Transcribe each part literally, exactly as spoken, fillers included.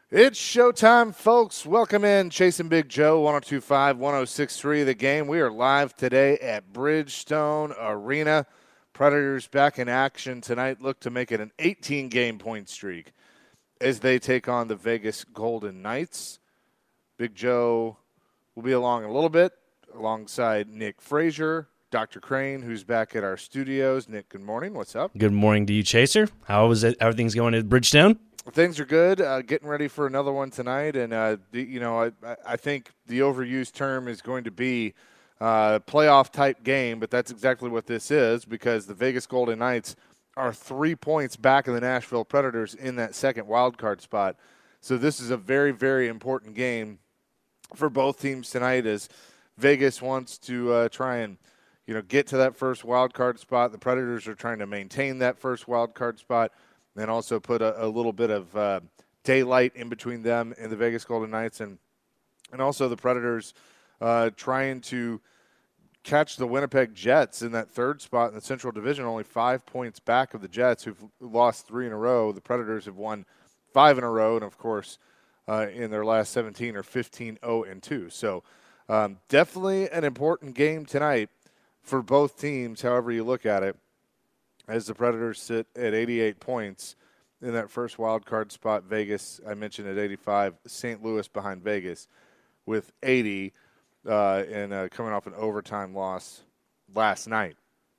It's showtime, folks. Welcome in. Chasing Big Joe, one oh two point five, one oh six point three The Game. We are live today at Bridgestone Arena. Predators back in action tonight. Look to make it an eighteen-game point streak as they take on the Vegas Golden Knights. Big Joe will be along a little bit alongside Nick Frazier, Doctor Crane, who's back at our studios. Nick, good morning. What's up? Good morning to you, Chaser. How is it? Everything's going at Bridgestone? Things are good. Uh, getting ready for another one tonight, and uh, the, you know, I, I think the overused term is going to be uh, playoff type game, but that's exactly what this is because the Vegas Golden Knights are three points back of the Nashville Predators in that second wild card spot. So this is a very, very important game for both teams tonight, as Vegas wants to uh, try and you know get to that first wild card spot. The Predators are trying to maintain that first wild card spot. And also put a, a little bit of uh, daylight in between them and the Vegas Golden Knights. And and also the Predators uh, trying to catch the Winnipeg Jets in that third spot in the Central Division, only five points back of the Jets, who've lost three in a row. The Predators have won five in a row, and, of course, uh, in their last seventeen are fifteen oh and two. So um, definitely an important game tonight for both teams, however you look at it, as the Predators sit at eighty-eight points in that first wild card spot. Vegas, I mentioned, at eighty-five. Saint Louis behind Vegas with eighty uh, and uh, coming off an overtime loss last night.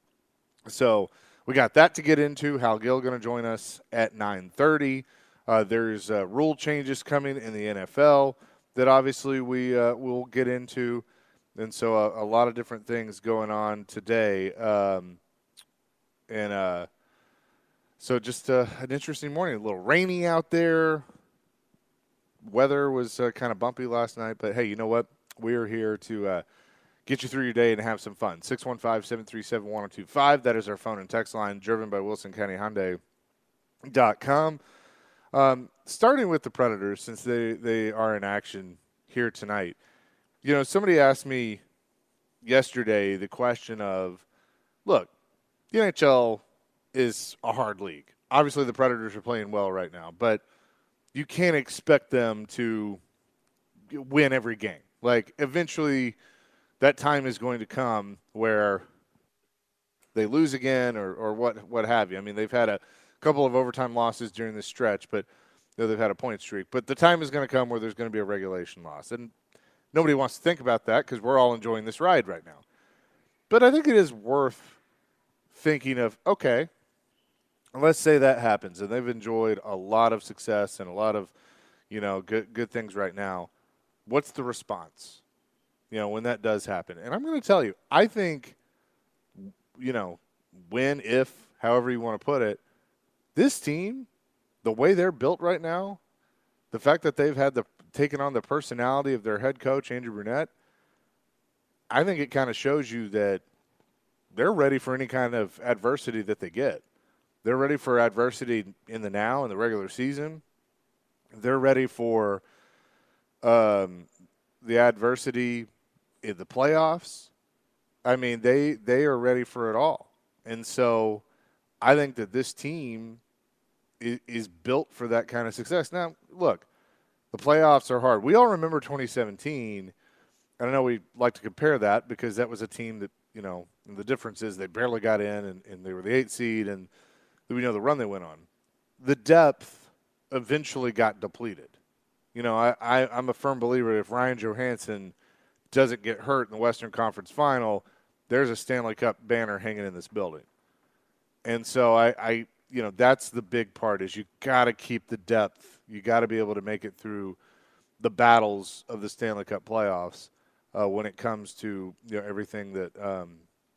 So we got that to get into. Hal Gill going to join us at nine thirty. Uh, there's uh, rule changes coming in the N F L that obviously we uh, will get into. And so a, a lot of different things going on today. Um And uh, so just uh, an interesting morning. A little rainy out there. Weather was uh, kind of bumpy last night. But, hey, you know what? We're here to uh, get you through your day and have some fun. six one five, seven three seven, one oh two five. That is our phone and text line, driven by Wilson County Hyundai dot com. Um, starting with the Predators, since they, they are in action here tonight. You know, somebody asked me yesterday the question of, look, the N H L is a hard league. Obviously, the Predators are playing well right now, but you can't expect them to win every game. Like, eventually, that time is going to come where they lose again or, or what, what have you. I mean, they've had a couple of overtime losses during this stretch, but you know, they've had a point streak. But the time is going to come where there's going to be a regulation loss. And nobody wants to think about that because we're all enjoying this ride right now. But I think it is worth thinking of, okay, let's say that happens, and they've enjoyed a lot of success and a lot of, you know, good good things right now. What's the response, you know, when that does happen? And I'm going to tell you, I think, you know, when, if, however you want to put it, this team, the way they're built right now, the fact that they've had the taken on the personality of their head coach, Andrew Brunette, I think it kind of shows you that they're ready for any kind of adversity that they get. They're ready for adversity in the now, in the regular season. They're ready for um, the adversity in the playoffs. I mean, they they are ready for it all. And so I think that this team is, is built for that kind of success. Now, look, the playoffs are hard. We all remember twenty seventeen, and I know we like to compare that because that was a team that, you know, and the difference is they barely got in, and, and they were the eighth seed, and we know the run they went on. The depth eventually got depleted. You know, I, I, I'm a firm believer if Ryan Johansson doesn't get hurt in the Western Conference Final, there's a Stanley Cup banner hanging in this building. And so I, I you know, that's the big part is you got to keep the depth. You got to be able to make it through the battles of the Stanley Cup playoffs. Uh, when it comes to you know everything that um,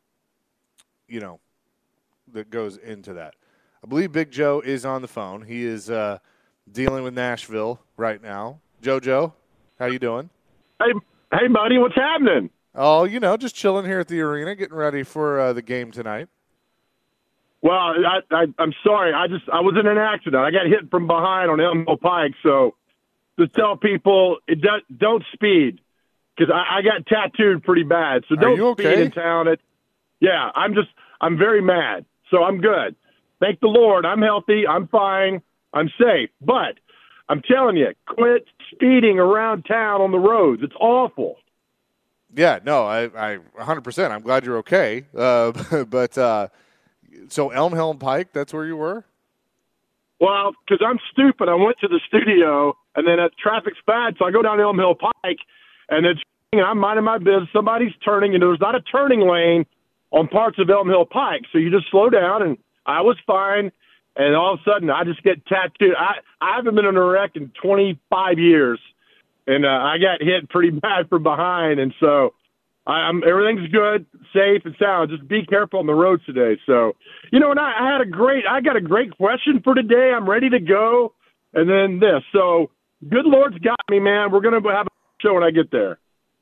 you know that goes into that, I believe Big Joe is on the phone. He is uh, dealing with Nashville right now. JoJo, how you doing? Hey, hey, buddy, what's happening? Oh, you know, just chilling here at the arena, getting ready for uh, the game tonight. Well, I, I, I'm sorry. I just I was in an accident. I got hit from behind on Elmo Pike. So just tell people it do, don't speed because I, I got tattooed pretty bad. So don't Are you speed okay? in town. It, yeah, I'm just I'm very mad. So I'm good. Thank the Lord. I'm healthy. I'm fine. I'm safe. But I'm telling you, quit speeding around town on the roads. It's awful. Yeah, no, I, I one hundred percent. I'm glad you're okay. Uh, but uh, so Elm Hill and Pike, that's where you were? Well, because I'm stupid, I went to the studio, and then uh, traffic's bad, so I go down Elm Hill Pike, and it's and I'm minding my business. Somebody's turning, and there's not a turning lane on parts of Elm Hill Pike, so you just slow down, and I was fine, and all of a sudden I just get tattooed. I, I haven't been in a wreck in twenty-five years, and uh, I got hit pretty bad from behind, and so I, I'm everything's good, safe, and sound. Just be careful on the roads today. So, you know, and I, I had a great, I got a great question for today. I'm ready to go, and then this. So, good Lord's got me, man. We're gonna have a show when I get there.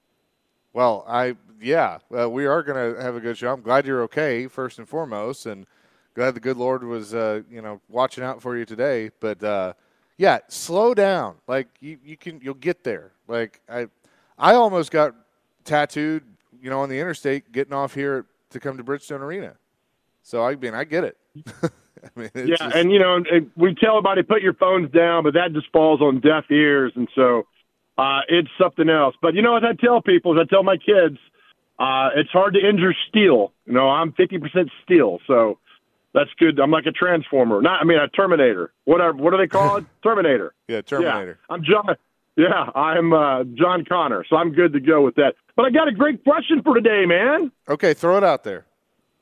Well, I yeah, uh, we are going to have a good show. I'm glad you're okay, first and foremost, and glad the good Lord was uh, you know watching out for you today. But uh, yeah, slow down. Like you, you can, you'll get there. Like I, I almost got tattooed, you know, on the interstate getting off here to come to Bridgestone Arena. So I mean, I get it. I mean, it's yeah, just, and you know, we tell everybody put your phones down, but that just falls on deaf ears, and so. Uh, it's something else. But, you know, as I tell people, as I tell my kids, uh, it's hard to injure steel. You know, I'm fifty percent steel, so that's good. I'm like a transformer. Not, I mean, a Terminator. Whatever. What do they call it? Terminator. Yeah, Terminator. Yeah, I'm John. Yeah, I'm uh, John Connor, so I'm good to go with that. But I got a great question for today, man. Okay, throw it out there.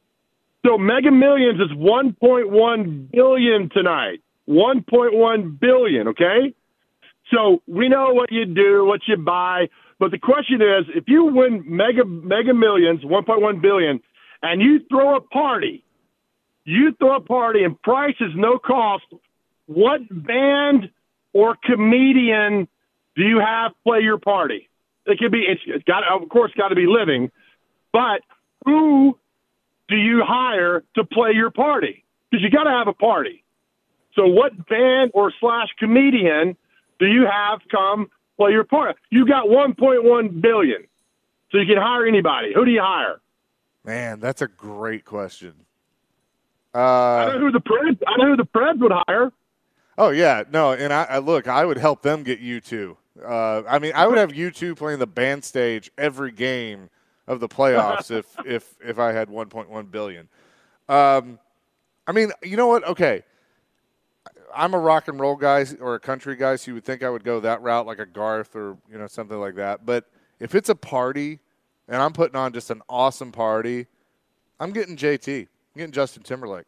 So Mega Millions is one point one billion dollars tonight. one point one billion dollars, okay? So we know what you do, what you buy, but the question is, if you win Mega Mega Millions, one point one billion dollars, and you throw a party, you throw a party and price is no cost, what band or comedian do you have play your party? It could be, it's, it's got, of course, got to be living, but who do you hire to play your party? Because you got to have a party. So what band or slash comedian do you have come play your part? You got one point one billion dollars, so you can hire anybody. Who do you hire? Man, that's a great question. Uh, I know who the Preds. I know who the Preds would hire. Oh yeah, no, and I, I look, I would help them get U two. Uh, I mean, I would have U two playing the band stage every game of the playoffs if if if I had one point one billion. Um, I mean, you know what? Okay. I'm a rock and roll guy or a country guy, so you would think I would go that route, like a Garth or you know something like that. But if it's a party and I'm putting on just an awesome party, I'm getting J T. I'm getting Justin Timberlake.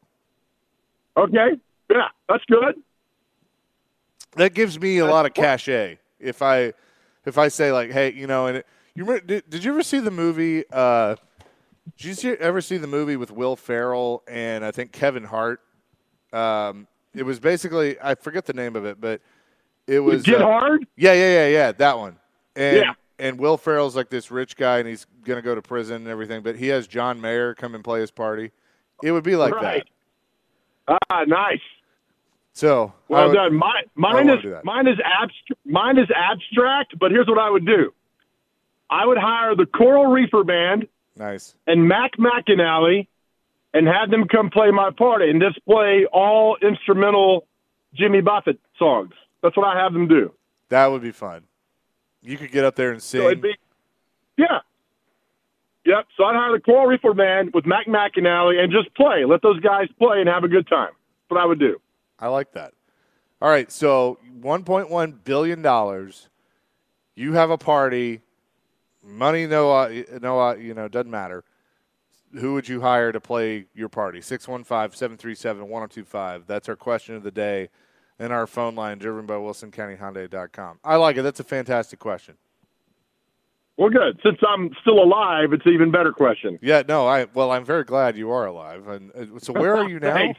Okay, yeah, that's good. That gives me a lot of cachet. If I if I say like, hey, you know, and it, you remember, did, did you ever see the movie? Uh, did you see, ever see the movie with Will Ferrell and I think Kevin Hart? Um, It was basically, I forget the name of it, but it was Get uh, Hard? Yeah, yeah, yeah, yeah, that one. And Yeah. and Will Ferrell's like this rich guy, and he's going to go to prison and everything, but he has John Mayer come and play his party. It would be like Right. that. Ah, nice. So Well would, done. Mine, mine wanna is do that. mine is abstract. Mine is abstract. But here's what I would do. I would hire the Coral Reefer Band Nice. and Mac McAnally and have them come play my party and just play all instrumental Jimmy Buffett songs. That's what I have them do. That would be fun. You could get up there and sing. So it'd be, yeah. Yep. So I'd hire the Coral Reefer Band with Mac McAnally and just play. Let those guys play and have a good time. That's what I would do. I like that. All right, so one point one billion dollars. You have a party. Money, no, uh, no, uh, you know, doesn't matter. Who would you hire to play your party? six one five, seven three seven, one oh two five. That's our question of the day. And our phone line, driven by Wilson County Hyundai dot com. I like it. That's a fantastic question. Well, good. Since I'm still alive, it's an even better question. Yeah, no, I well, I'm very glad you are alive. And uh, so, where are you now? Thanks.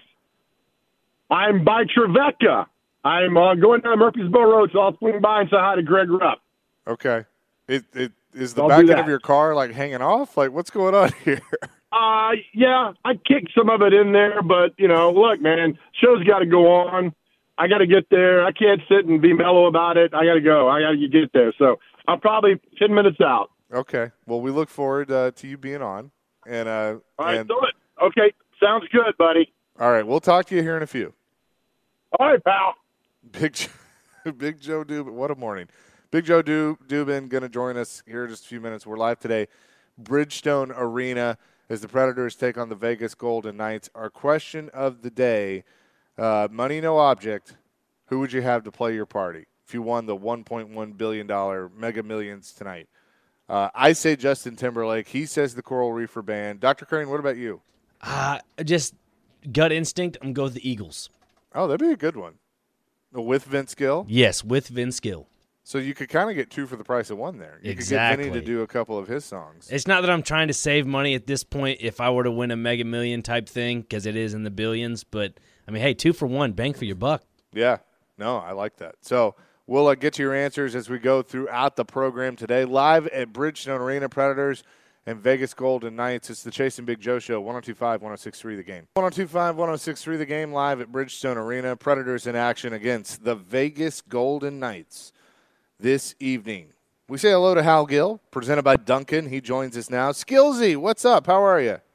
I'm by Trevecca. I'm uh, going down Murfreesboro Road, so I'll swing by and say hi to Greg Rupp. Okay. It it is the I'll back do end that. of your car like hanging off? Like, what's going on here? Uh, yeah, I kicked some of it in there, but, you know, look, man, show's got to go on. I got to get there. I can't sit and be mellow about it. I got to go. I got to get there. So I'm probably ten minutes out. Okay. Well, we look forward uh, to you being on. And uh, All right, and, do it. Okay, sounds good, buddy. all right, we'll talk to you here in a few. All right, pal. Big, Big Joe Dubin. What a morning. Big Joe du- Dubin going to join us here in just a few minutes. We're live today. Bridgestone Arena as the Predators take on the Vegas Golden Knights. Our question of the day, uh, money no object, who would you have to play your party if you won the one point one billion dollars Mega Millions tonight? Uh, I say Justin Timberlake. He says the Coral Reefer Band. Doctor Crane, what about you? Uh, just gut instinct, I'm going to go with the Eagles. Oh, that'd be a good one. With Vince Gill? Yes, with Vince Gill. So you could kind of get two for the price of one there. You Exactly. could get Vinny to do a couple of his songs. It's not that I'm trying to save money at this point if I were to win a Mega Million type thing, because it is in the billions. But, I mean, hey, two for one, bang for your buck. Yeah. No, I like that. So we'll uh, get to your answers as we go throughout the program today. Live at Bridgestone Arena, Predators and Vegas Golden Knights. It's the Chase and Big Joe Show, one oh two point five, one oh six point three The Game. one oh two point five, one oh six point three The Game, live at Bridgestone Arena. Predators in action against the Vegas Golden Knights this evening. We say hello to Hal Gill, presented by Duncan. He joins us now. Skillsy, what's up? How are you?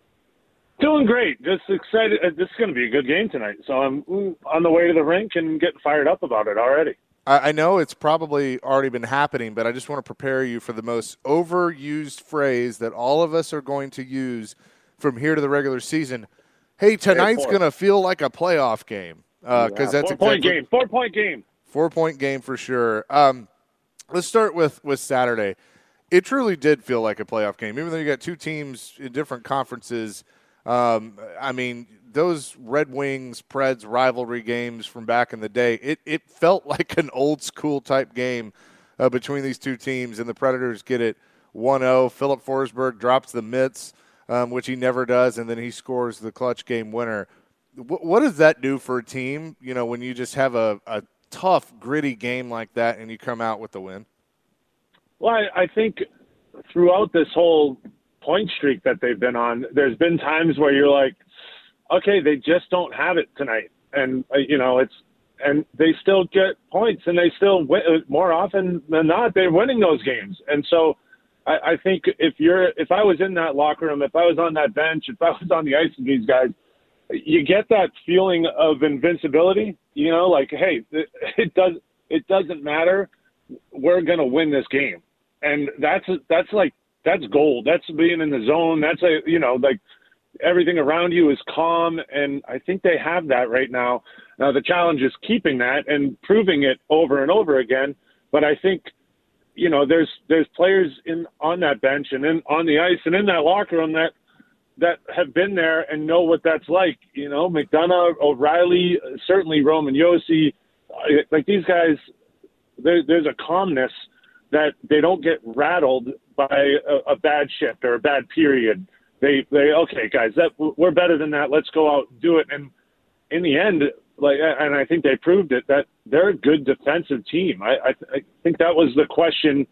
Doing great. Just excited. Uh, This is going to be a good game tonight. So I'm mm, on the way to the rink and getting fired up about it already. I know it's probably already been happening, but I just want to prepare you for the most overused phrase that all of us are going to use from here to the regular season. Hey, tonight's going to feel like a playoff game because uh, yeah, that's four-point exactly, game. Four-point game. Four-point game for sure. Um, let's start with, with Saturday. It truly did feel like a playoff game, even though you got two teams in different conferences. Um, I mean, those Red Wings Preds rivalry games from back in the day, it, it felt like an old school type game uh, between these two teams, and the Predators get it one oh. Philip Forsberg drops the mitts, um, which he never does, and then he scores the clutch game winner. W- what does that do for a team, you know, when you just have a, a tough, gritty game like that and you come out with the win? Well, I, I think throughout this whole point streak that they've been on, there's been times where you're like, okay, they just don't have it tonight. And, uh, you know, it's, and they still get points and they still win more often than not. They're winning those games. And so I, I think if you're, if I was in that locker room, if I was on that bench, if I was on the ice with these guys, you get that feeling of invincibility, you know, like, hey, it does, it doesn't matter. We're going to win this game. And that's, that's like, that's gold. That's being in the zone. That's a, you know, like, everything around you is calm, and I think they have that right now. Now, the challenge is keeping that and proving it over and over again. But I think, you know, there's there's players in on that bench and in on the ice and in that locker room that that have been there and know what that's like. You know, McDonough, O'Reilly, certainly Roman Josi, like these guys. There, there's a calmness that they don't get rattled by a, a bad shift or a bad period. They, they, okay, guys, that we're better than that. Let's go out and do it. And in the end, like, and I think they proved it, that they're a good defensive team. I, I, I think that was the question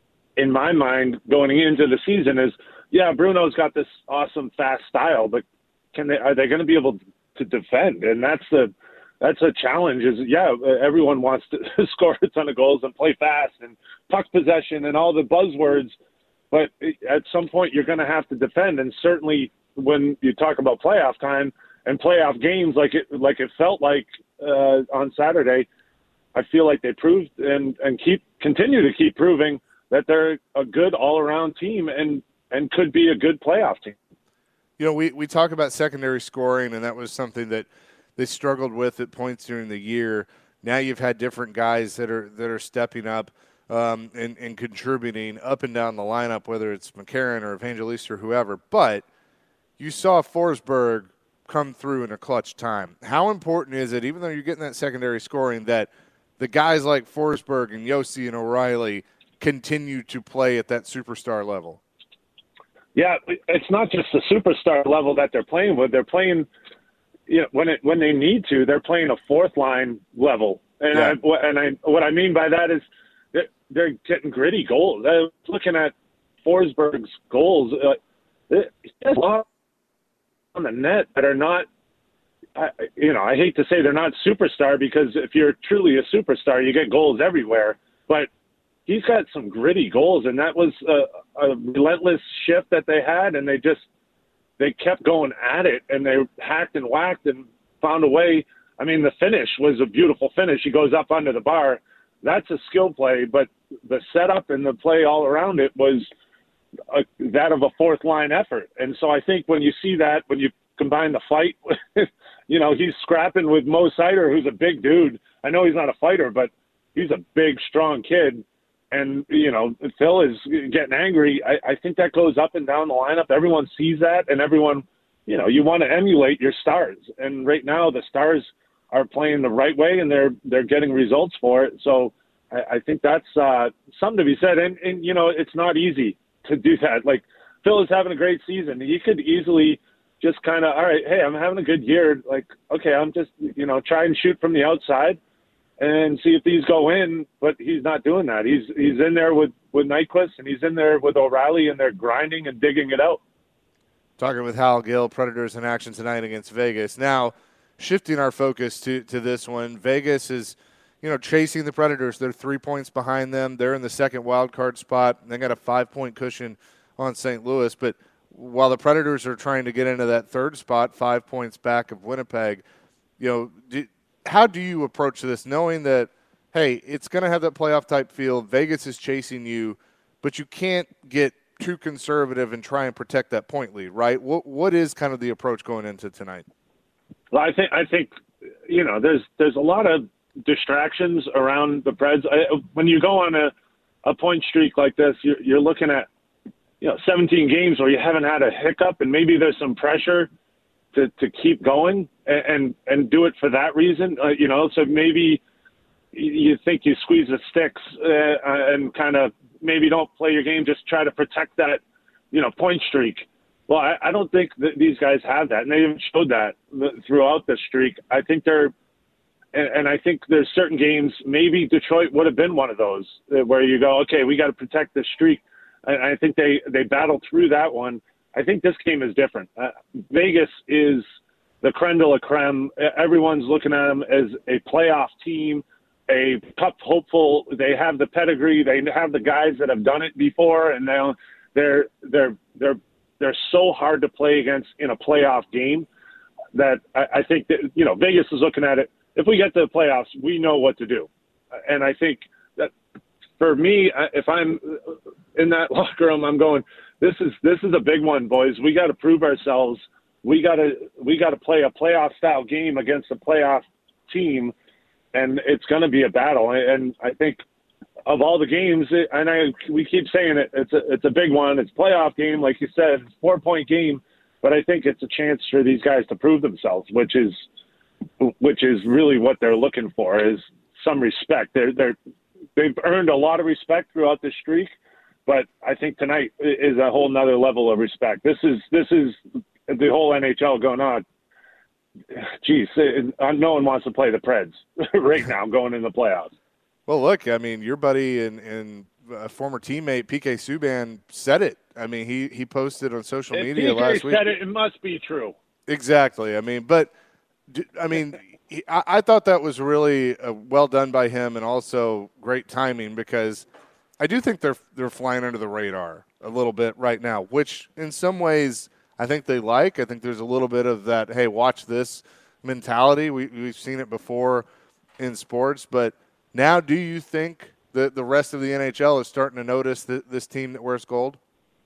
in my mind going into the season is, yeah, Bruno's got this awesome fast style, but can they, are they going to be able to defend? And that's the, that's a challenge is, yeah, everyone wants to score a ton of goals and play fast and puck possession and all the buzzwords. But at some point, you're going to have to defend, and certainly when you talk about playoff time and playoff games, like it like it felt like uh, on Saturday, I feel like they proved and, and keep continue to keep proving that they're a good all-around team and, and could be a good playoff team. You know, we, we talk about secondary scoring, and that was something that they struggled with at points during the year. Now you've had different guys that are that are stepping up. Um, and, and contributing up and down the lineup, whether it's McCarron or Evangelista or whoever. But you saw Forsberg come through in a clutch time. How important is it, even though you're getting that secondary scoring, that the guys like Forsberg and Josi and O'Reilly continue to play at that superstar level? Yeah, it's not just the superstar level that they're playing with. They're playing, you know, when it when they need to, they're playing a fourth line level. And yeah. I, and I what I mean by that is, they're getting gritty goals. I was looking at Forsberg's goals. Uh, he has a lot on the net that are not, I, you know, I hate to say they're not superstar because if you're truly a superstar, you get goals everywhere. But he's got some gritty goals, and that was a, a relentless shift that they had, and they just they kept going at it, and they hacked and whacked and found a way I mean, the finish was a beautiful finish. He goes up under the bar. That's a skill play, but the setup and the play all around it was a, that of a fourth line effort. And so I think when you see that, when you combine the fight, you know, he's scrapping with Mo Sider, who's a big dude. I know he's not a fighter, but he's a big, strong kid. And, you know, Phil is getting angry. I, I think that goes up and down the lineup. Everyone sees that, and everyone, you know, you want to emulate your stars. And right now the stars are playing the right way, and they're they're getting results for it. So I, I think that's uh, something to be said. And, and, you know, it's not easy to do that. Like, Phil is having a great season. He could easily just kind of, all right, hey, I'm having a good year. Like, okay, I'm just, you know, try and shoot from the outside and see if these go in, but he's not doing that. He's he's in there with, with Nyquist, and he's in there with O'Reilly, and they're grinding and digging it out. Talking with Hal Gill, Predators in action tonight against Vegas. Now, shifting our focus to, to this one, Vegas is, you know, chasing the Predators. They're three points behind them. They're in the second wild card spot. They got a five-point cushion on Saint Louis. But while the Predators are trying to get into that third spot, five points back of Winnipeg, you know, do, how do you approach this, knowing that, hey, it's going to have that playoff-type feel, Vegas is chasing you, but you can't get too conservative and try and protect that point lead, right? What What is kind of the approach going into tonight? Well, I think, I think you know, there's there's a lot of distractions around the Preds. I, when you go on a, a point streak like this, you're, you're looking at, you know, seventeen games where you haven't had a hiccup, and maybe there's some pressure to, to keep going and, and, and do it for that reason, uh, you know, so maybe you think you squeeze the sticks uh, and kind of maybe don't play your game, just try to protect that, you know, point streak. Well, I, I don't think that these guys have that, and they haven't showed that throughout the streak. I think they're, and, and I think there's certain games, maybe Detroit would have been one of those where you go, okay, we got to protect the streak. And I think they, they battled through that one. I think this game is different. Uh, Vegas is the creme de la creme. Everyone's looking at them as a playoff team, a cup hopeful. They have the pedigree. They have the guys that have done it before, and now they're they're they're they're so hard to play against in a playoff game that I, I think that, you know, Vegas is looking at it. If we get to the playoffs, we know what to do, and I think that for me, if I'm in that locker room, I'm going, This is this is a big one, boys. We got to prove ourselves. We got to we got to play a playoff style game against a playoff team, and it's going to be a battle. And I think of all the games, and I we keep saying it, it's a it's a big one. It's a playoff game, like you said, it's a four point game. But I think it's a chance for these guys to prove themselves, which is which is really what they're looking for, is some respect. They're they're they've earned a lot of respect throughout the streak. But I think tonight is a whole nother level of respect. This is this is the whole N H L going on. Geez, no one wants to play the Preds right now going in the playoffs. Well, look, I mean, your buddy and, and uh, former teammate P K Subban said it. I mean, he, he posted on social if media P K last week. said it, it must be true. Exactly. I mean, but I mean, he, I, I thought that was really uh, well done by him, and also great timing, because I do think they're they're flying under the radar a little bit right now, which in some ways I think they like. I think there's a little bit of that, hey, watch this mentality. We, we've seen it before in sports. But now, do you think that the rest of the N H L is starting to notice th- this team that wears gold?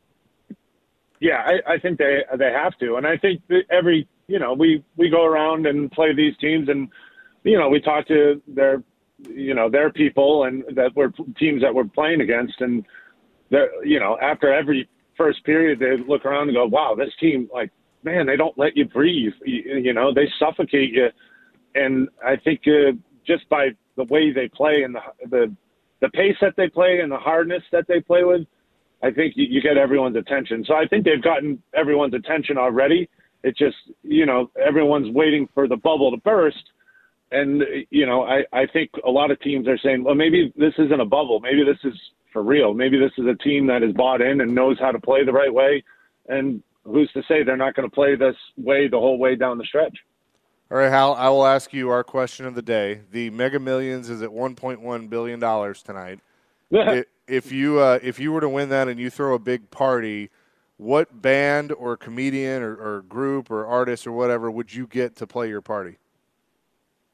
Yeah, I, I think they they have to. And I think that every, you know, we, we go around and play these teams, and, you know, we talk to their – you know, their people and that were teams that we're playing against. And they're, you know, after every first period, they look around and go, wow, this team, like, man, they don't let you breathe. You, you know, they suffocate you. And I think uh, just by the way they play and the, the, the pace that they play and the hardness that they play with, I think you, you get everyone's attention. So I think they've gotten everyone's attention already. It's just, you know, everyone's waiting for the bubble to burst. And, you know, I, I think a lot of teams are saying, well, maybe this isn't a bubble. Maybe this is for real. Maybe this is a team that is bought in and knows how to play the right way. And who's to say they're not going to play this way the whole way down the stretch? All right, Hal, I will ask you our question of the day. The Mega Millions is at one point one billion dollars tonight. if you uh, if you were to win that and you throw a big party, what band or comedian or, or group or artist or whatever would you get to play your party?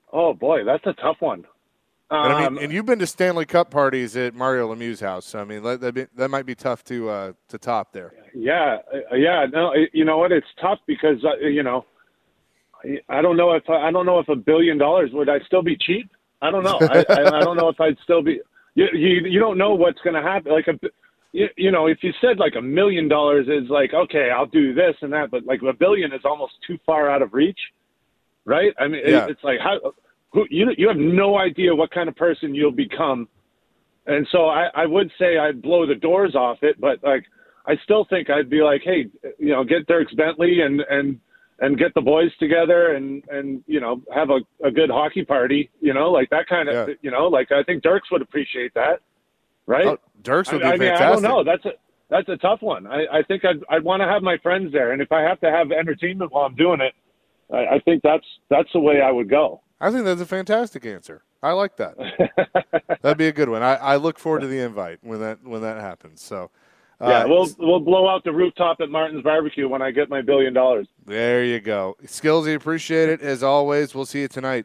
Oh boy, that's a tough one. And, I Um, mean, and you've been to Stanley Cup parties at Mario Lemieux's house. So I mean, that, that, be, that might be tough to uh, to top there. Yeah, uh, yeah. No, it- you know what? It's tough because uh, you know, I, I don't know if I don't know if a billion dollars would I still be cheap. I don't know. I, I, I don't know if I'd still be. You you, you don't know what's going to happen. Like a, you, you know, if you said like a million dollars is like okay, I'll do this and that, but like a billion is almost too far out of reach, right? I mean, Yeah. it, it's like how who you you have no idea what kind of person you'll become, and so I, I would say I'd blow the doors off it, but like. I still think I'd be like, hey, you know, get Dirks Bentley and and and get the boys together and and you know have a, a good hockey party, you know, like that kind of, Yeah. you know, like I think Dirks would appreciate that, right? Oh, Dirks would be I, I mean, fantastic. I don't know. That's a that's a tough one. I, I think I'd I'd want to have my friends there, and if I have to have entertainment while I'm doing it, I, I think that's that's the way I would go. I think that's a fantastic answer. I like that. That'd be a good one. I, I look forward to the invite when that when that happens. So. Yeah, Uh, we'll we'll blow out the rooftop at Martin's Barbecue when I get my billion dollars. There you go. Skillsy, appreciate it. As always, we'll see you tonight.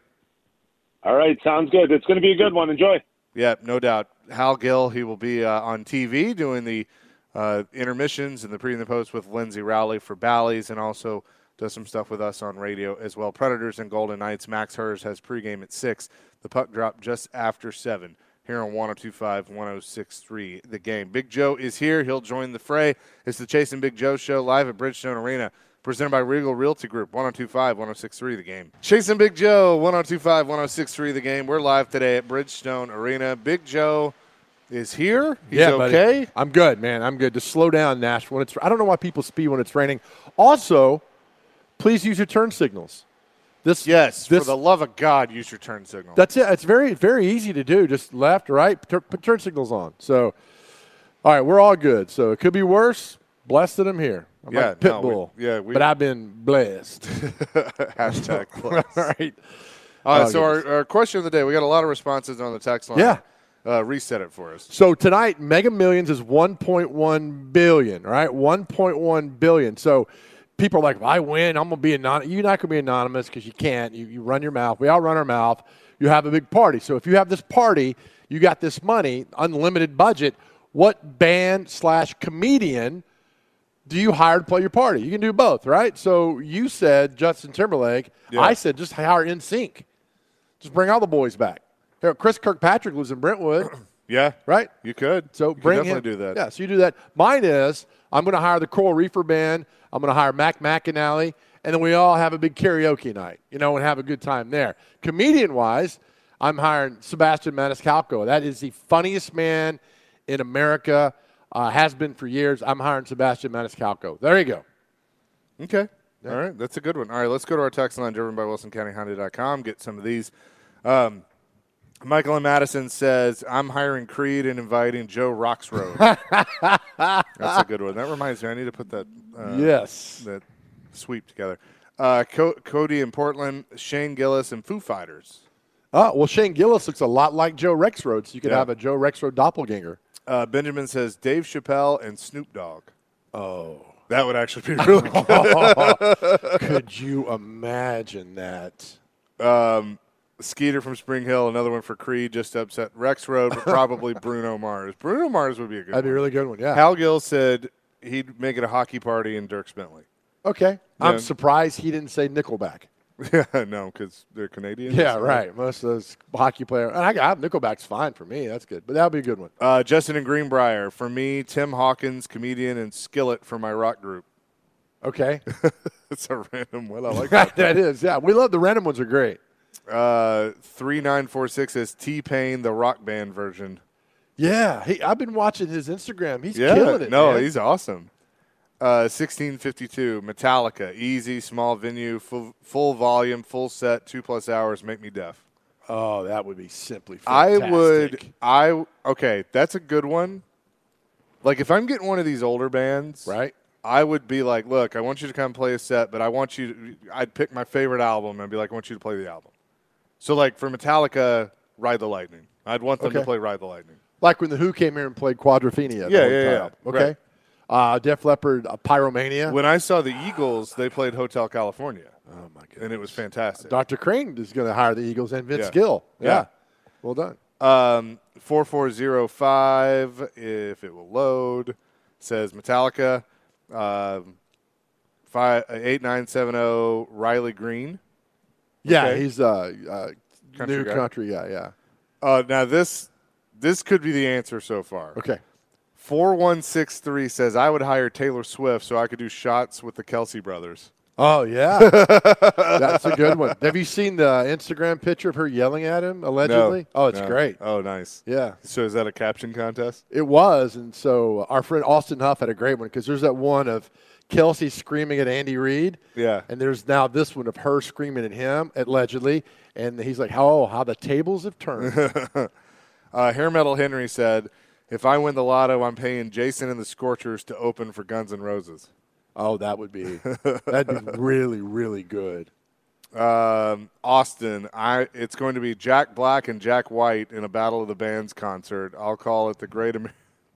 All right, sounds good. It's going to be a good one. Enjoy. Yeah, no doubt. Hal Gill, he will be uh, on T V doing the uh, intermissions and the pre and the post with Lindsay Rowley for Bally's, and also does some stuff with us on radio as well. Predators and Golden Knights. Max Hers has pregame at six. The puck drop just after seven. Here on one oh two point five, one oh six point three, The Game. Big Joe is here. He'll join the fray. It's the Chasing Big Joe show live at Bridgestone Arena, presented by Regal Realty Group, one oh two point five, one oh six point three, The Game. Chasing Big Joe, one oh two point five, one oh six point three, The Game. We're live today at Bridgestone Arena. Big Joe is here. He's yeah, buddy. okay. I'm good, man. I'm good. Just slow down, Nash. When it's, I don't know why people speed when it's raining. Also, please use your turn signals. This, Yes, this, for the love of God, use your turn signal. That's it. It's very, very easy to do. Just left, right, tur- put turn signals on. So, all right, we're all good. So it could be worse. Blessed that I'm here. I'm Yeah, like no, we- Pitbull. yeah, we- but I've been blessed. Hashtag all plus. right. All right, Oh, so our, goodness. our question of the day, we got a lot of responses on the text line. Yeah. Uh, reset it for us. So tonight, Mega Millions is one point one billion. All right, one point one billion. So people are like, if I win, I'm going to be anonymous. You're not going to be anonymous because you can't. You, you run your mouth. We all run our mouth. You have a big party. So if you have this party, you got this money, unlimited budget, what band slash comedian do you hire to play your party? You can do both, right? So you said Justin Timberlake. Yeah. I said just hire N Sync. Just bring all the boys back. Here, Chris Kirkpatrick lives in Brentwood, Yeah. right? You could. So you could bring definitely him. do that. Yeah, so you do that. Mine is I'm going to hire the Coral Reefer Band. I'm going to hire Mac McAnally, and then we all have a big karaoke night, you know, and have a good time there. Comedian-wise, I'm hiring Sebastian Maniscalco. That is the funniest man in America, uh, has been for years. I'm hiring Sebastian Maniscalco. There you go. Okay. All right. That's a good one. All right. Let's go to our text line driven by Wilson County Honda dot com. Get some of these. Um, Michael and Madison says, I'm hiring Creed and inviting Joe Roxroad. That's a good one. That reminds me, I need to put that uh, Yes. that sweep together. Uh, Co- Cody in Portland, Shane Gillis, and Foo Fighters. Oh, well, Shane Gillis looks a lot like Joe Rexroad, so you could Yeah. have a Joe Rexroad doppelganger. Uh, Benjamin says Dave Chappelle and Snoop Dogg. Oh. That would actually be really good. Could you imagine that? Um, Skeeter from Spring Hill, another one for Creed, just upset Rexroad, but probably Bruno Mars. Bruno Mars would be a good That'd be one. a really good one, yeah. Hal Gill said he'd make it a hockey party in Dirks Bentley. Okay. I'm Yeah. surprised he didn't say Nickelback. Yeah, no, because they're Canadians. Yeah, right. Most of those hockey players. And I got Nickelback's fine for me. That's good. But that would be a good one. Uh, Justin and Greenbrier. For me, Tim Hawkins, comedian, and Skillet for my rock group. Okay. It's a random one. I like that. That is, yeah. We love the random ones are great. Uh, three nine four six says T-Pain, the rock band version. Yeah. He, I've been watching his Instagram. He's Yeah, killing it. no, man. he's awesome. Uh, sixteen fifty-two, Metallica, easy, small venue, full, full volume, full set, two plus hours, make me deaf. Oh, that would be simply I fantastic. would, I, okay, that's a good one. Like, if I'm getting one of these older bands, Right? I would be like, look, I want you to come play a set, but I want you to, I'd pick my favorite album and be like, I want you to play the album. So, like, for Metallica, Ride the Lightning. I'd want them to Okay. play Ride the Lightning. Like when the Who came here and played Quadrophenia. the Yeah, whole yeah, time. yeah. Okay. Right. Uh, Def Leppard, uh, Pyromania. When I saw the Eagles, they played Hotel California. Oh, my goodness. And it was fantastic. Doctor Crane is going to hire the Eagles and Vince Yeah. Gill. Yeah. Yeah. Well done. Um, four four zero five, if it will load, says Metallica. Um, five eight nine seven zero Riley Green. Yeah, Okay. he's uh, uh, Country new guy. country guy, yeah. Uh, now this this could be the answer so far. Okay. Four one six three says I would hire Taylor Swift so I could do shots with the Kelsey brothers. Oh, yeah. That's a good one. Have you seen the Instagram picture of her yelling at him, allegedly? No, oh, it's no. great. Oh, nice. Yeah. So is that a caption contest? It was, and so our friend Austin Huff had a great one because there's that one of Kelsey screaming at Andy Reid. Yeah. And there's now this one of her screaming at him, allegedly. And he's like, oh, how the tables have turned. uh, Hair Metal Henry said, if I win the lotto, I'm paying Jason and the Scorchers to open for Guns N' Roses. Oh, that would be that'd be really, really good. Um, Austin, I it's going to be Jack Black and Jack White in a Battle of the Bands concert. I'll call it the Great American.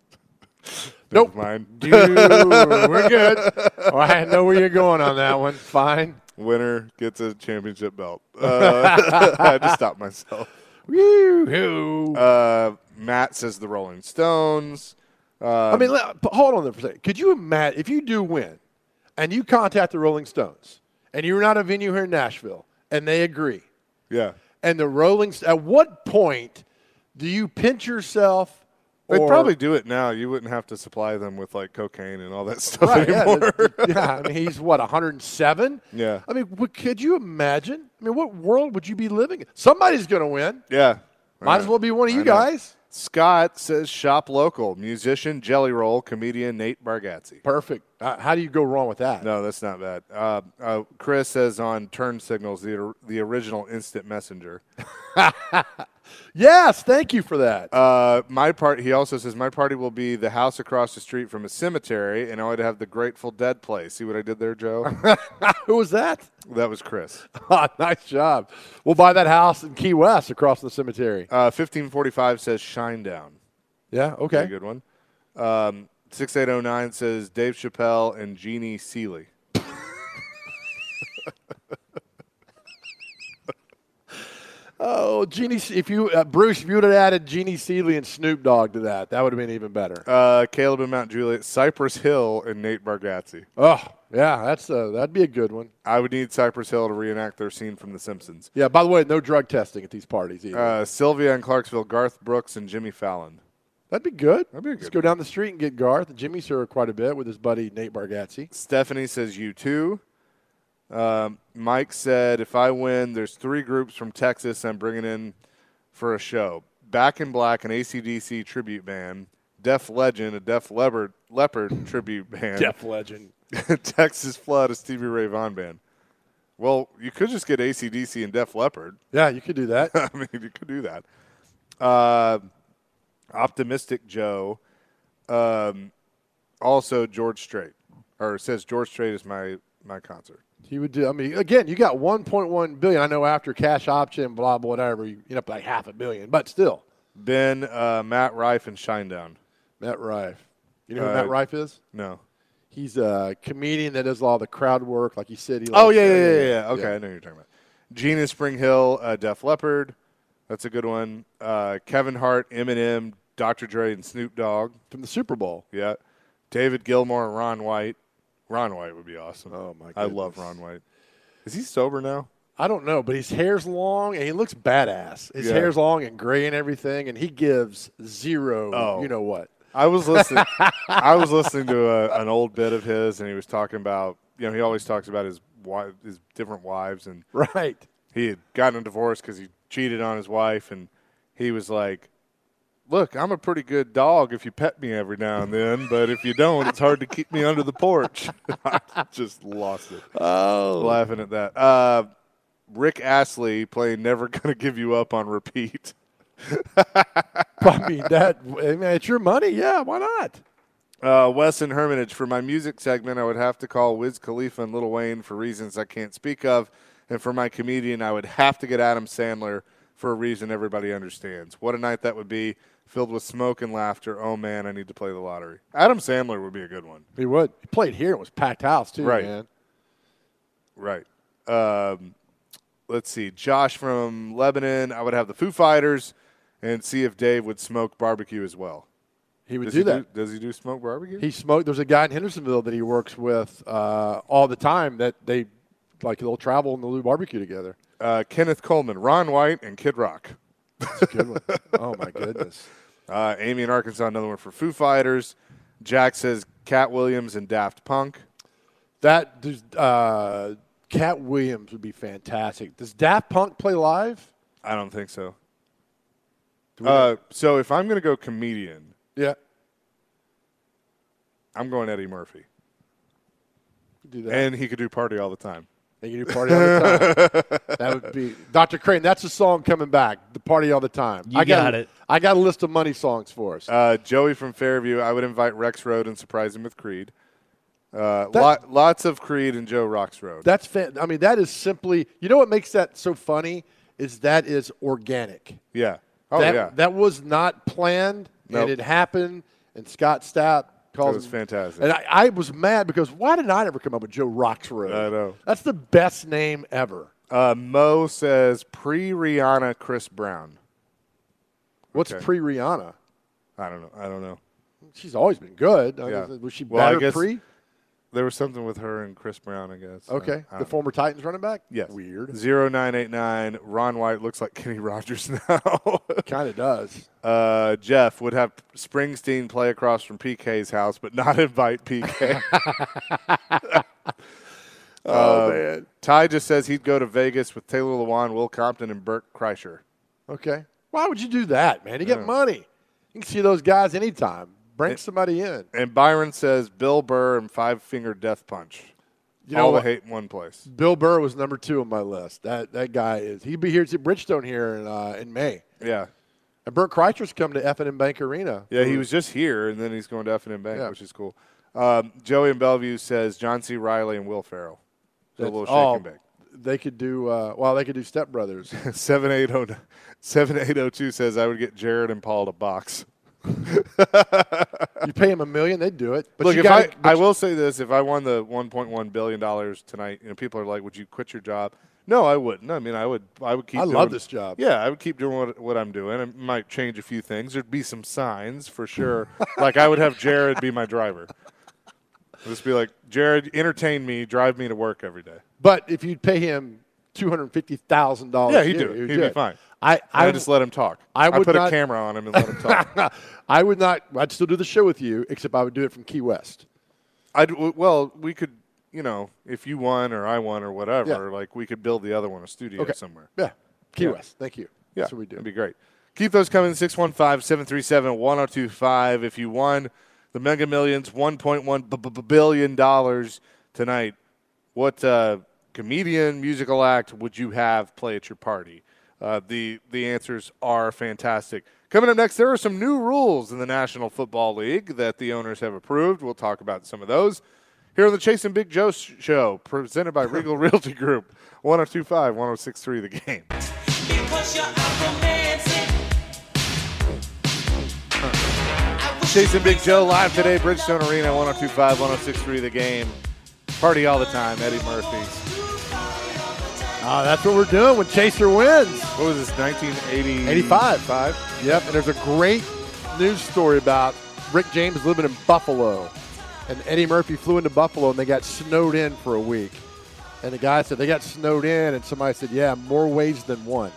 Nope. Mind. Dude, we're good. Oh, I know where you're going on that one. Fine. Winner gets a championship belt. Uh, I had to stop myself. Woo-hoo. Uh, Matt says the Rolling Stones. Um, I mean, let- but hold on there for a second. Could you imagine if you do win and you contact the Rolling Stones and you're not a venue here in Nashville and they agree, yeah. and the Rolling St- at what point do you pinch yourself? They'd or- probably do it now. You wouldn't have to supply them with like cocaine and all that stuff Right, yeah, anymore. the- yeah, I mean, he's what, one hundred seven? Yeah. I mean, what, could you imagine? I mean, what world would you be living in? Somebody's going to win. Yeah. Might as well be one of I you know. guys. Scott says shop local. Musician, Jelly Roll, comedian Nate Bargatze. Perfect. Uh, how do you go wrong with that? No, that's not bad. Uh, uh, Chris says on Turn Signals, the the original instant messenger. Yes, thank you for that. Uh, my part. He also says my party will be the house across the street from a cemetery, and I would have the Grateful Dead play. See what I did there, Joe? Who was that? That was Chris. Oh, nice job. We'll buy that house in Key West across the cemetery. Uh, fifteen forty-five says Shine Down. Yeah, okay. Very good one. Um, sixty-eight oh nine says Dave Chappelle and Jeannie Seeley. Oh, Jeannie, if you uh, Bruce, if you would have added Jeannie Seeley and Snoop Dogg to that, that would have been even better. Uh, Caleb and Mount Juliet, Cypress Hill, and Nate Bargatze. Oh, yeah, that's uh, that'd be a good one. I would need Cypress Hill to reenact their scene from The Simpsons. Yeah. By the way, no drug testing at these parties either. Uh, Sylvia in Clarksville, Garth Brooks, and Jimmy Fallon. That'd be good. That'd be a Let's good go one. down the street and get Garth. Jimmy's here quite a bit with his buddy Nate Bargatze. Stephanie says you too. Um, Mike said if I win, there's three groups from Texas I'm bringing in for a show. Back in Black, an A C D C tribute band. Def Legend, a Def Leppard, Leopard tribute band. Def Legend. Texas Flood, a Stevie Ray Vaughan band. Well, you could just get A C D C and Def Leppard. Yeah, you could do that. I mean, you could do that. Uh, Optimistic Joe. Um, also, George Strait. Or says George Strait is my, my concert. He would do. I mean, again, you got one point one billion. I know after cash option, blah blah, whatever, you end up like half a billion, but still. Ben, uh, Matt Rife, and Shinedown. Matt Rife. You know who Uh, Matt Rife is? No. He's a comedian that does a lot of the crowd work, like you said. He Oh, likes- yeah, yeah, yeah, yeah. Okay, I know who you're talking about. Gina Spring Hill, uh, Def Leppard. That's a good one. Uh, Kevin Hart, Eminem, Doctor Dre, and Snoop Dogg. From the Super Bowl. Yeah. David Gilmour and Ron White. Ron White would be awesome. Oh, my I goodness. love Ron White. Is he sober now? I don't know, but his hair's long and he looks badass. His Yeah. hair's long and gray and everything, and he gives zero. Oh. You know what? I was listening. I was listening to a, an old bit of his, and he was talking about. You know, he always talks about his wife, his different wives, and Right. he had gotten a divorce because he cheated on his wife, and he was like, "Look, I'm a pretty good dog if you pet me every now and then, but if you don't, it's hard to keep me under the porch." I just lost it. Oh. Laughing at that. Uh, Rick Astley playing "Never Gonna Give You Up" on repeat. I mean, that, I mean, it's your money. Yeah, why not? Uh, Wesson Hermitage, for my music segment, I would have to call Wiz Khalifa and Lil Wayne for reasons I can't speak of. And for my comedian, I would have to get Adam Sandler for a reason everybody understands. What a night that would be, filled with smoke and laughter. Oh, man, I need to play the lottery. Adam Sandler would be a good one. He would. He played here. It was packed house, too, Right. man. Right. Um, let's see. Josh from Lebanon. I would have the Foo Fighters and see if Dave would smoke barbecue as well. He would Does do he that. Do, does he do smoke barbecue? He smoked. There's a guy in Hendersonville that he works with uh, all the time that they like they'll travel and they'll do barbecue together. Uh, Kenneth Coleman, Ron White, and Kid Rock. That's a good one. Oh, my goodness. Uh, Amy in Arkansas, another one for Foo Fighters. Jack says Cat Williams and Daft Punk. That does, uh, Cat Williams would be fantastic. Does Daft Punk play live? I don't think so. Do we Uh, so if I'm going to go comedian, yeah, I'm going Eddie Murphy. do that. And he could do Party All the Time. They can do Party All the Time. That would be Doctor Crane. That's a song coming back. The Party All the Time. You I got, got it. I got a list of money songs for us. Uh, Joey from Fairview, I would invite Rex Road and surprise him with Creed. Uh, That- lot, lots of Creed and Joe Rocks Road. That's fan- I mean, that is simply. You know what makes that so funny is that is organic. yeah. Oh, that, yeah. That was not planned, Nope. and it happened. And Scott Stapp That calls was him- fantastic. And I, I was mad because why did I never come up with Joe Rocks Road? I know. That's the best name ever. Uh, Mo says pre-Rihanna Chris Brown. What's Okay. pre Rihanna? I don't know. I don't know. She's always been good. I Yeah. mean, was she Well, I better guess- pre? There was something with her and Chris Brown, I guess. Okay. I The don't know. former Titans running back? Yes. Weird. zero nine eight nine. Ron White looks like Kenny Rogers now. Kind of does. uh, Jeff would have Springsteen play across from P K's house, but not invite P K. Oh, Uh, man. Ty just says he'd go to Vegas with Taylor Lewan, Will Compton, and Burt Kreischer. Okay. Why would you do that, man? You get Yeah. money. You can see those guys anytime. Bring It- somebody in. And Byron says Bill Burr and Five Finger Death Punch. You know All the what? hate in one place. Bill Burr was number two on my list. That that guy is. He'll be here at Bridgestone here in, uh, in May. Yeah. And Burt Kreischer's come to F and M Bank Arena. Yeah, he was just here, and then he's going to F and M Bank, Yeah. which is cool. Um, Joey in Bellevue says John C. Riley and Will Ferrell. So a That's- little shake oh, and bake. They could do, uh, well, they could do Step Brothers. seven eight oh seven eight oh two says I would get Jared and Paul to box. You pay him a million, they'd do it. But Look, you if gotta, I, but I you- will say this: if I won the one point one billion dollars tonight, you know, people are like, "Would you quit your job?" No, I wouldn't. I mean, I would. I would keep. I doing, love this job. Yeah, I would keep doing what, what I'm doing. I might change a few things. There'd be some signs for sure. Like I would have Jared be my driver. I'd just be like, Jared, entertain me, drive me to work every day. But if you'd pay him two hundred fifty thousand dollars, Yeah, he'd do it. He'd be fine. I, I I just let him talk. I would put not- a camera on him and let him talk. I would not. I'd still do the show with you, except I would do it from Key West. I'd well, we could, you know, if you won or I won or whatever, Yeah. like we could build the other one a studio Okay. somewhere. Yeah, Key Yeah. West. Thank you. Yeah, That's what we do. It'd be great. Keep those coming. six one five, seven three seven, one oh two five. If you won the Mega Millions, one point one billion dollars tonight, what uh, comedian, musical act would you have play at your party? Uh, the the answers are fantastic. Coming up next, there are some new rules in the National Football League that the owners have approved. We'll talk about some of those here on the Chase and Big Joe Show, presented by Regal Realty Group. one oh two five, one oh six three The Game. Because you're out romancing. Chase and Big Joe live today, Bridgestone Arena, one oh two five, one oh six three The Game. Party all the time, Eddie Murphy. Oh, that's what we're doing when Chaser wins. What was this, nineteen eighty? eighty-five. Five? Yep, and there's a great news story about Rick James living in Buffalo. And Eddie Murphy flew into Buffalo, and they got snowed in for a week. And the guy said, they got snowed in, and somebody said, yeah, more ways than one.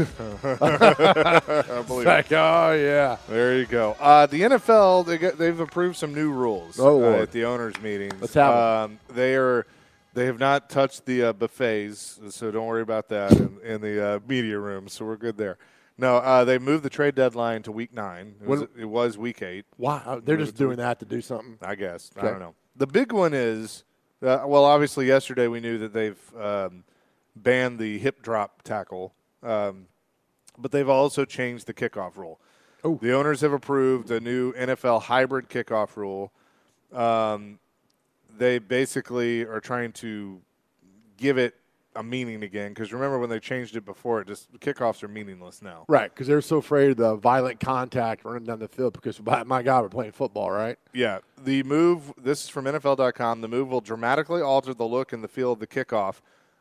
I believe it. Like, oh, yeah. There you go. Uh, the N F L, they get, they've approved some new rules Oh, uh, Lord. at the owners' meetings. Let's have 'em. um, They are they have not touched the uh, buffets, so don't worry about that in, in the uh, media room. So we're good there. No, uh, they moved the trade deadline to week nine. It was, When- it was week eight. Wow, they're just doing that to do something. I guess. I Okay. don't know. The big one is, uh, well, obviously yesterday we knew that they've um, banned the hip drop tackle, um, but they've also changed the kickoff rule. Oh. The owners have approved a new N F L hybrid kickoff rule. Um, they basically are trying to give it a meaning again, because remember when they changed it before, it just kickoffs are meaningless now. Right, because they're so afraid of the violent contact running down the field because, my, my God, we're playing football, right? Yeah, the move, this is from N F L dot com, the move will dramatically alter the look and the feel of the kickoff,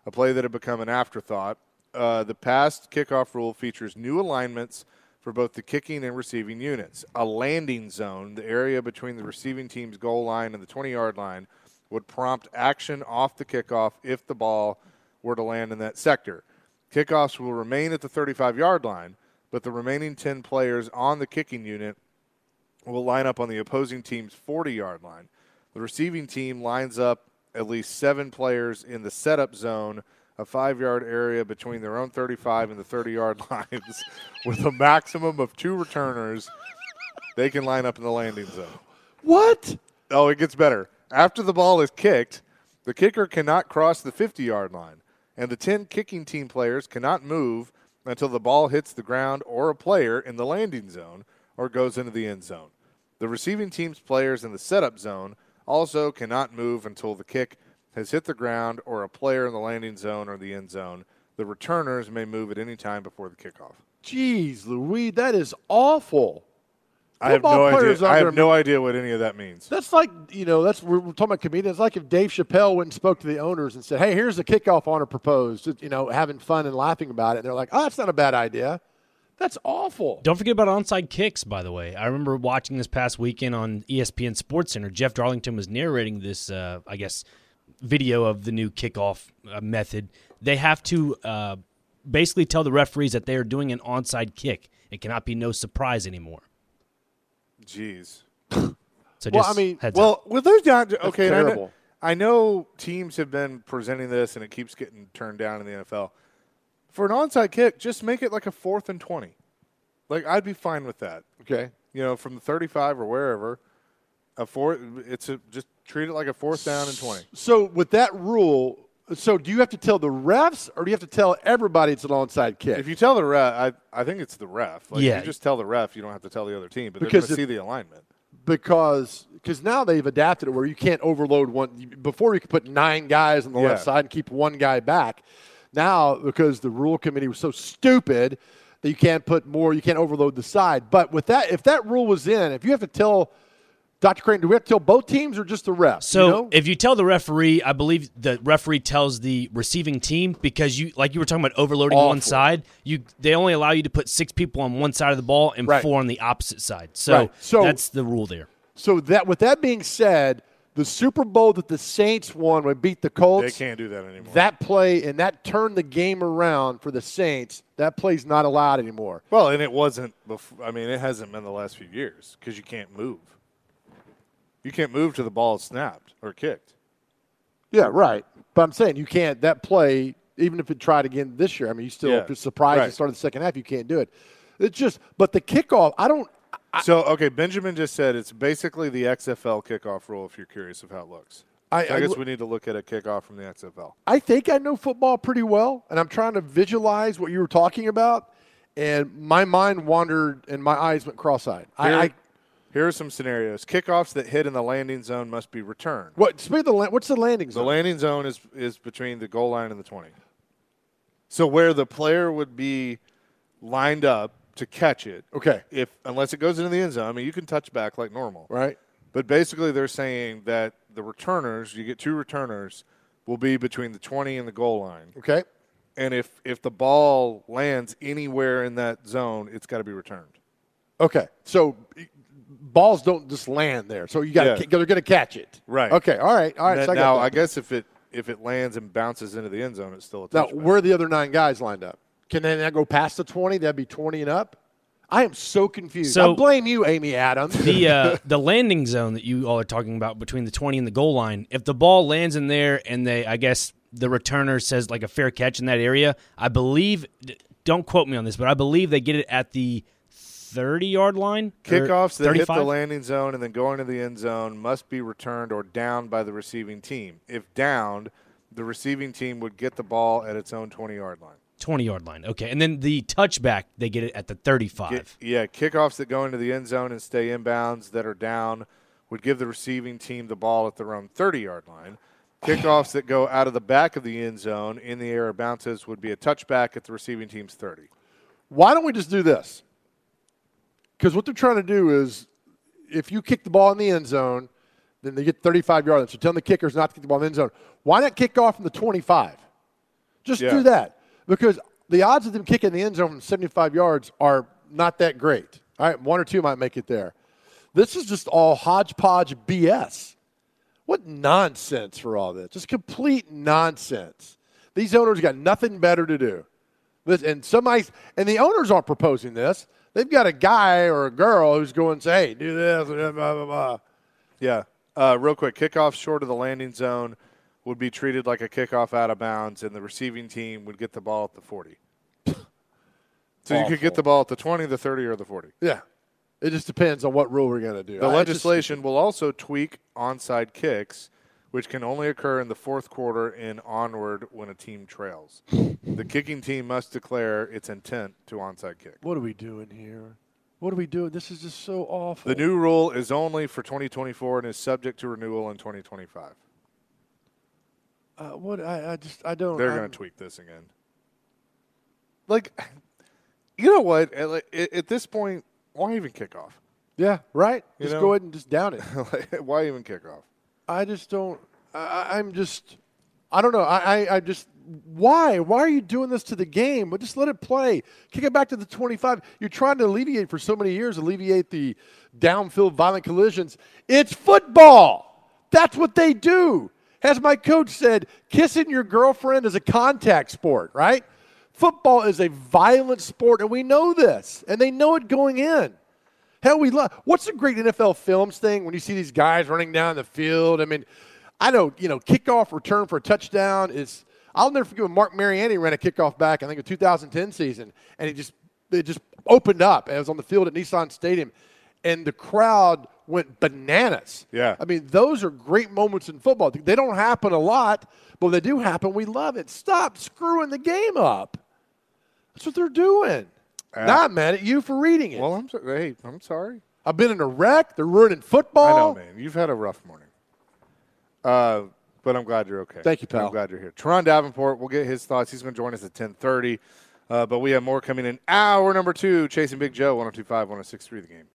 a play that had become an afterthought. Uh, the past kickoff rule features new alignments for both the kicking and receiving units. A landing zone, the area between the receiving team's goal line and the twenty-yard line, would prompt action off the kickoff if the ball were to land in that sector. Kickoffs will remain at the thirty-five-yard line, but the remaining ten players on the kicking unit will line up on the opposing team's forty-yard line. The receiving team lines up at least seven players in the setup zone, a five-yard area between their own thirty-five and the thirty-yard lines, with a maximum of two returners. They can line up in the landing zone. What? Oh, it gets better. After the ball is kicked, the kicker cannot cross the fifty-yard line, and the ten kicking team players cannot move until the ball hits the ground or a player in the landing zone or goes into the end zone. The receiving team's players in the setup zone also cannot move until the kick has hit the ground or a player in the landing zone or the end zone. The returners may move at any time before the kickoff. Jeez, Louis, that is awful. I have Football no players idea. out I there- have no idea what any of that means. That's like, you know, that's we're, we're talking about comedians. It's like if Dave Chappelle went and spoke to the owners and said, hey, here's the kickoff honor proposed, you know, having fun and laughing about it. And they're like, oh, that's not a bad idea. That's awful. Don't forget about onside kicks, by the way. I remember watching this past weekend on E S P N SportsCenter. Jeff Darlington was narrating this, uh, I guess, video of the new kickoff uh, method. They have to uh, basically tell the referees that they are doing an onside kick. It cannot be no surprise anymore. Jeez. So just Well, I mean, heads Well, up. with those down, okay, and I know, terrible. I know teams have been presenting this, and it keeps getting turned down in the N F L. For an onside kick, just make it like a fourth and twenty. Like I'd be fine with that. Okay. You know, from the thirty-five or wherever, a fourth. It's a, just treat it like a fourth down and twenty. So with that rule, so do you have to tell the refs or do you have to tell everybody it's an onside kick? If you tell the ref, I I think it's the ref. Like, Yeah. you just tell the ref. You don't have to tell the other team, but they're Because going to it- see the alignment. because because now they've adapted it where you can't overload one. Before you could put nine guys on the Yeah. left side and keep one guy back. Now, because the rule committee was so stupid that you can't put more, you can't overload the side. But with that, if that rule was in, if you have to tell Doctor Crane, do we have to tell both teams or just the refs? So you know? if you tell the referee, I believe the referee tells the receiving team because you, like you were talking about overloading Awful. one side. You they only allow you to put six people on one side of the ball and Right. four on the opposite side. So, Right. So- that's the rule there. so that with that being said, the Super Bowl that the Saints won when beat the Colts, They can't do that anymore. that play and that turned the game around for the Saints. That play's not allowed anymore. well, and it wasn't. Before, I mean, it hasn't been the last few years because you can't move. You can't move till the ball is snapped or kicked. Yeah, right. But I'm saying you can't. That play, even if it tried again this year, I mean, you still Yeah, if it's surprised right. at the start of the second half, you can't do it. It's just, but the kickoff, I don't. So, okay, Benjamin just said it's basically the X F L kickoff rule if you're curious of how it looks. I, So I I, guess we need to look at a kickoff from the X F L. I think I know football pretty well, and I'm trying to visualize what you were talking about, and my mind wandered and my eyes went cross-eyed. I, Here, I here are some scenarios. Kickoffs that hit in the landing zone must be returned. what? Speak of the la- what's the landing The zone? landing zone is, is between the goal line and the twenty. So where the player would be lined up to catch it, Okay, if unless it goes into the end zone, I mean, you can touch back like normal. right. But basically, they're saying that the returners, you get two returners, will be between the twenty and the goal line. Okay, And if, if the ball lands anywhere in that zone, it's got to be returned. okay. So balls don't just land there. So you got Yeah. to they're going to catch it. Right. Okay. All right. All right. Now, so I got now, that. I guess if it if it lands and bounces into the end zone, it's still a Now, touchback. where are the other nine guys lined up? Can they not go past the twenty? That'd be twenty and up. I am so confused. So- I blame you, Amy Adams. The uh, the landing zone that you all are talking about between the twenty and the goal line, if the ball lands in there and they, I guess the returner says like a fair catch in that area, I believe, don't quote me on this, but I believe they get it at the thirty-yard line. or Kickoffs that hit the thirty-five? landing zone and then go into the end zone must be returned or downed by the receiving team. If downed, the receiving team would get the ball at its own twenty-yard line. twenty-yard line. Okay, and then the touchback, they get it at the thirty-five. Get- yeah, kickoffs that go into the end zone and stay inbounds that are down would give the receiving team the ball at their own thirty-yard line. Kickoffs that go out of the back of the end zone in the air or bounces would be a touchback at the receiving team's thirty. Why don't we just do this? Because what they're trying to do is, if you kick the ball in the end zone, then they get thirty-five yard line. So tell the kickers not to kick the ball in the end zone. Why not kick off from the twenty-five? Just Yeah. do that because the odds of them kicking the end zone from seventy-five yards are not that great. All right, one or two might make it there. This is just all hodgepodge B S. What nonsense for all this. Just complete nonsense. These owners got nothing better to do. This, and somebody, and the owners aren't proposing this. They've got a guy or a girl who's going to say, hey, do this, blah, blah, blah. Yeah. Uh, real quick, kickoff short of the landing zone would be treated like a kickoff out of bounds, and the receiving team would get the ball at the forty. So you could get the ball at the twenty, the thirty, or the forty. Yeah. It just depends on what rule we're going to do. The I- legislation just- will also tweak onside kicks, which can only occur in the fourth quarter and onward when a team trails. The kicking team must declare its intent to onside kick. what are we doing here? What are we doing? This is just so awful. The new rule is only for twenty twenty-four and is subject to renewal in twenty twenty-five. Uh, what I, I just I don't. They're I'm- going to tweak this again. Like, you know what? At, like, at at this point, why even kick off? Yeah, right. You Just know? go ahead and just down it. Like, why even kick off? I just don't. I, I- I'm just. I don't know. I, I, I just. Why? Why are you doing this to the game? But just let it play. Kick it back to the twenty-five. You're trying to alleviate for so many years, alleviate the downfield violent collisions. It's football. That's what they do. As my coach said, kissing your girlfriend is a contact sport, right? Football is a violent sport, and we know this, and they know it going in. Hell, we love. What's the great N F L films thing when you see these guys running down the field? I mean, I know, you know, kickoff return for a touchdown is. I'll never forget when Mark Mariani ran a kickoff back, I think, in two thousand ten season, and he just it just opened up. And it was on the field at Nissan Stadium, and the crowd went bananas. Yeah. I mean, those are great moments in football. They don't happen a lot, but when they do happen, we love it. Stop screwing the game up. That's what they're doing. Uh, Not mad at you for reading it. Well, I'm sorry. Hey, I'm sorry. I've been in a wreck. They're ruining football. I know, man. You've had a rough morning. Uh, but I'm glad you're okay. Thank you, pal. I'm glad you're here. Teron Davenport, we'll get his thoughts. He's going to join us at ten thirty. Uh, but we have more coming in. Hour number two, Chasing Big Joe, one oh two point five, one oh six point three The Game.